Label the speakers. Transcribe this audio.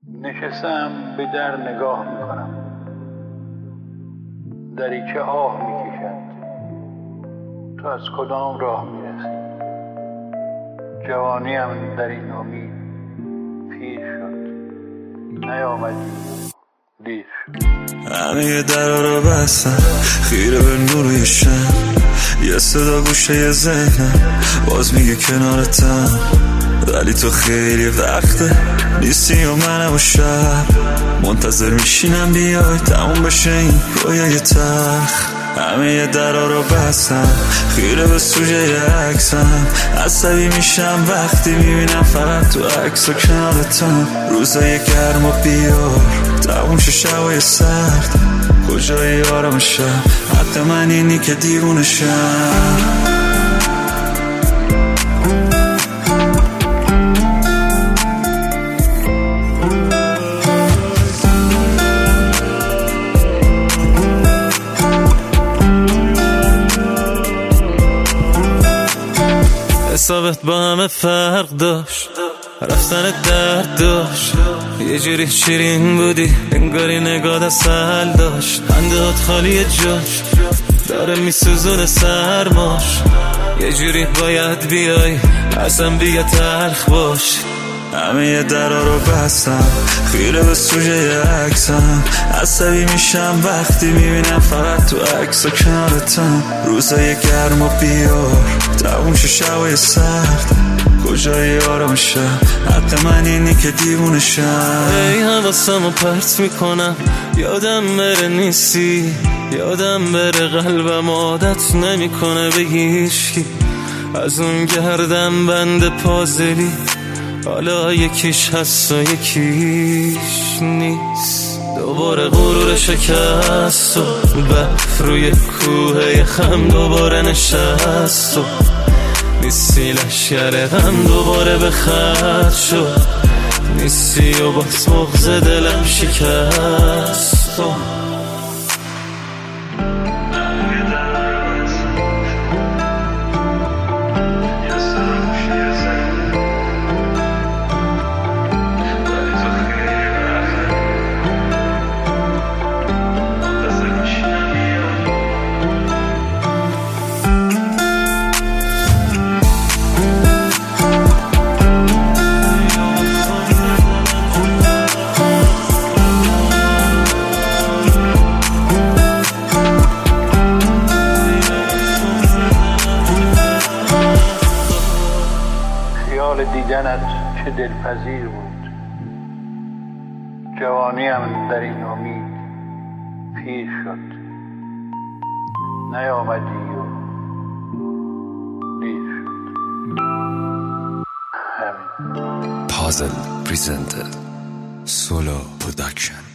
Speaker 1: نشستم به در نگاه میکنم، دریچه آه میکشد. تو از کدام راه میرسی؟ جوانیم در این امید پیر شد، نیامدی دیر شد.
Speaker 2: همه درا رو بستم، خیره به نور شم، یه صدا گوشه ذهنم باز میگه کنارتم، ولی تو خیلی وقته نیستی و منم و شب منتظر میشینم بیای تموم بشه این رویای تلخ. همه درا رو بستم، خیره به سوژه عکسم، عصبی میشم وقتی میبینم فقط تو عکس و کنارتم. روزای گرم و بیار تموم شه شبای سرد، کجای آرام شب حتی من اینی که دیوونه شم. حسابت با همه فرق داشت، رفتنت درد داشت، یه جوری شیرین بودی انگاری نگاه اصل داشت. خندهات خالی جاش داره میسوزونه سرماش، یه جوری باید بیای اصلا بیا تلخ باش. همه درا رو بستم، خیره به سوژه عکسم، عصبی میشم وقتی میبینم فقط تو عکس و کنارتم. روزای گرم و بیار تموم شه شبای سرد، کجای آرام شب حتی من اینی که دیوونه شم. ای حواسمو پرت میکنم یادم بره نیستی، یادم بره قلبم عادت نمیکنه به هیچکی، از اون گردم بند پازلی حالا یکیش هست و یکیش نیست. دوباره غرور شکست و برف روی کوه خم دوباره نشست و نیستی لشگر غم دوباره به خط شد، نیستی و باز مغز دلم شکست و
Speaker 1: دیدنت چه دلپذیر بود، جوانیم در این امید پیر شد، نیامدی و دیر شد. همین.
Speaker 2: پازل پریزنتر سولو پروداکشن.